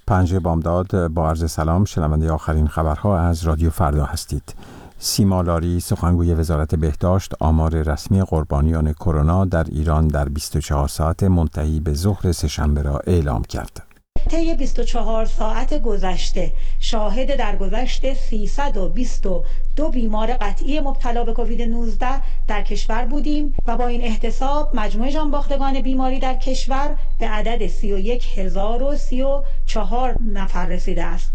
پنج بامداد، با عرض سلام، شنونده آخرین خبرها از رادیو فردا هستید. سیما لاری، سخنگوی وزارت بهداشت، آمار رسمی قربانیان کرونا در ایران در 24 ساعت منتهی به ظهر سه‌شنبه را اعلام کرد. طی 24 ساعت گذشته شاهد درگذشت 322 بیمار قطعی مبتلا به کووید 19 در کشور بودیم و با این احتساب مجموع جانباختگان بیماری در کشور به عدد 31034 نفر رسیده است.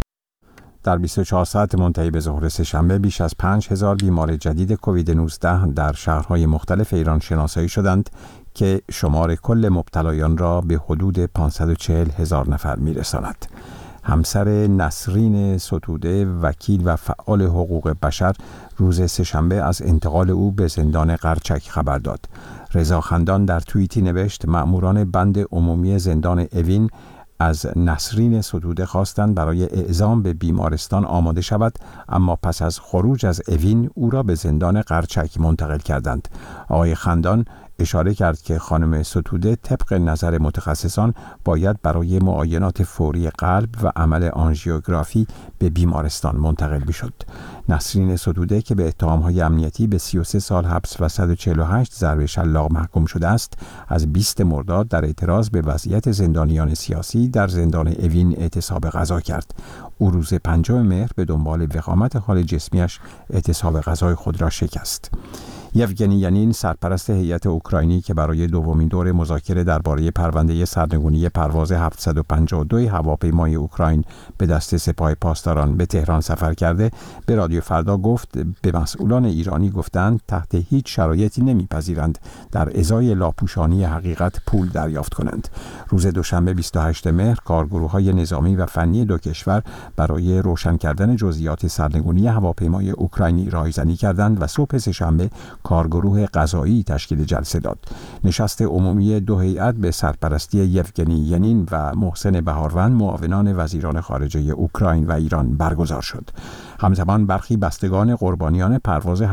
در 24 ساعت منتهی به ظهر سه‌شنبه بیش از 5000 بیمار جدید کووید 19 در شهرهای مختلف ایران شناسایی شدند که شمار کل مبتلایان را به حدود 540,000 نفر می‌رساند. همسر نسرین ستوده، وکیل و فعال حقوق بشر، روز سه‌شنبه از انتقال او به زندان قرچک خبر داد. رضا خندان در توییتی نوشت: مأموران بند عمومی زندان اوین از نسرین ستوده خواستند برای اعزام به بیمارستان آماده شود، اما پس از خروج از اوین او را به زندان قرچک منتقل کردند. آقای خندان اشاره کرد که خانم ستوده طبق نظر متخصصان باید برای معاینات فوری قلب و عمل آنژیوگرافی به بیمارستان منتقل می‌شد. نسرین ستوده که به اتهام‌های امنیتی به 33 سال حبس و 148 ضرب شلاق محکوم شده است، از 20 مرداد در اعتراض به وضعیت زندانیان سیاسی در زندان اوین اعتصاب غذا کرد. او روز 5 مهر به دنبال وخامت حال جسمیش اعتصاب غذای خود را شکست. یوگنی ینین، سرپرست هیئت اوکراینی که برای دومین دور مذاکره درباره پرونده سرنگونی پرواز 752 هواپیمای اوکراین به دست سپاه پاسداران به تهران سفر کرده، به رادیو فردا گفت به مسئولان ایرانی گفتند تحت هیچ شرایطی نمیپذیرند در ازای لاپوشانی حقیقت پول دریافت کنند. روز دوشنبه 28 مهر کارگروه‌های نظامی و فنی دو کشور برای روشن کردن جزئیات سرنگونی هواپیمای اوکراینی راهزنی کردند و صبح سه‌شنبه کارگروه قضایی تشکیل جلسه داد. نشست عمومی دو هیئت به سرپرستی یوگنی ینین و محسن بهاروند، معاونان وزیران خارجه اوکراین و ایران برگزار شد. همزمان برخی بستگان قربانیان پرواز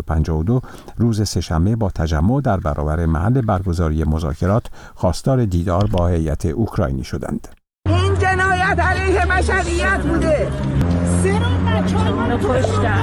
752 روز سه‌شنبه با تجمع در برابر محل برگزاری مذاکرات خواستار دیدار با هیئت اوکراینی شدند. این جنایت علیه بشریت بوده. بچه‌هامونو کشتن.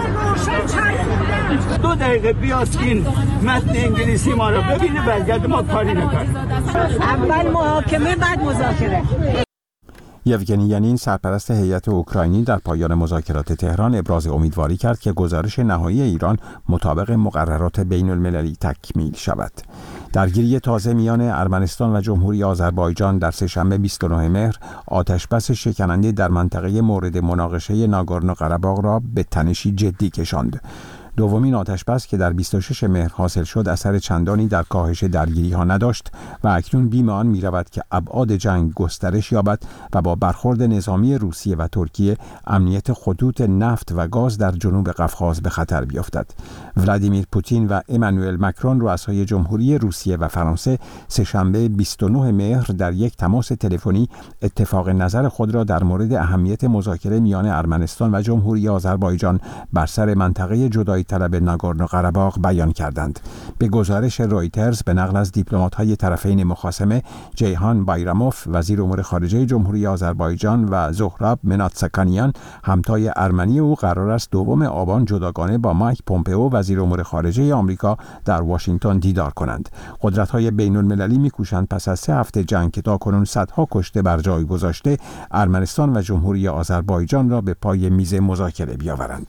2 دقیقه بیاسکین متن انگلیسی ما رو ببینه، برگرد ما کاری نکنیم. اول محاکمه بعد مذاکره. یوگنی ینین، سرپرست هیئت اوکراینی، در پایان مذاکرات تهران ابراز امیدواری کرد که گزارش نهایی ایران مطابق مقررات بین المللی تکمیل شود. درگیری تازه میان ارمنستان و جمهوری آذربایجان در سه‌شنبه 29 مهر آتش‌بس شکننده در منطقه مورد مناقشه ناگورنو قره‌باغ را به تنشی جدی کشاند. دومین آتش‌بس که در 26 مهر حاصل شد اثر چندانی در کاهش درگیری‌ها نداشت و اکنون بیم آن می‌رود که ابعاد جنگ گسترش یابد و با برخورد نظامی روسیه و ترکیه امنیت خطوط نفت و گاز در جنوب قفقاز به خطر بیفتد. ولادیمیر پوتین و امانوئل مکرون، رؤسای جمهوری روسیه و فرانسه، سه‌شنبه 29 مهر در یک تماس تلفنی اتفاق نظر خود را در مورد اهمیت مذاکره میان ارمنستان و جمهوری آذربایجان بر سر منطقه جدایی طلب ناگورنو قره‌باغ بیان کردند. به گزارش رویترز به نقل از دیپلمات‌های طرفین مخاصمه، جیهان بایراموف، وزیر امور خارجه جمهوری آذربایجان، و زهراب مناتسکانیان، همتای ارمنی او، قرار است 2 آبان جداگانه با مایک پومپئو، وزیر امور خارجه آمریکا، در واشنگتن دیدار کنند. قدرت‌های بین‌المللی می‌کوشند پس از 3 هفته جنگ که تاکنون صدها کشته بر جای گذاشته، ارمنستان و جمهوری آذربایجان را به پای میز مذاکره بیاورند.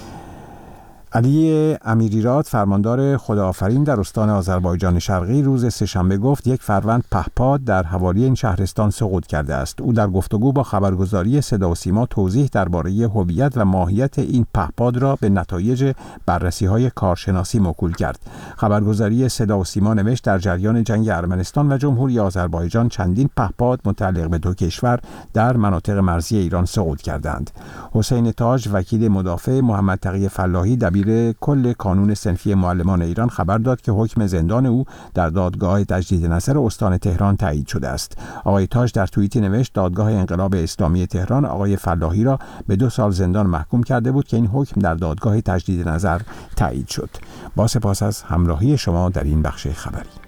علی امیریراد، فرماندار خداآفرین در استان آذربایجان شرقی، روز سه‌شنبه گفت یک فروند پهپاد در حوالی این شهرستان سقوط کرده است. او در گفتگو با خبرگزاری صدا و سیما توضیح درباره هویت و ماهیت این پهپاد را به نتایج بررسی‌های کارشناسی موکول کرد. خبرگزاری صدا و سیما نوشت در جریان جنگ ارمنستان و جمهوری آذربایجان چندین پهپاد متعلق به دو کشور در مناطق مرزی ایران سقوط کردند. حسین تاج، وکیل مدافع محمد تقی فلاحی، دبیر کل کانون صنفی معلمان ایران، خبر داد که حکم زندان او در دادگاه تجدید نظر استان تهران تایید شده است. آقای تاج در توییتی نوشت دادگاه انقلاب اسلامی تهران آقای فلاحی را به 2 سال زندان محکوم کرده بود که این حکم در دادگاه تجدید نظر تایید شد. با سپاس از همراهی شما در این بخش خبری.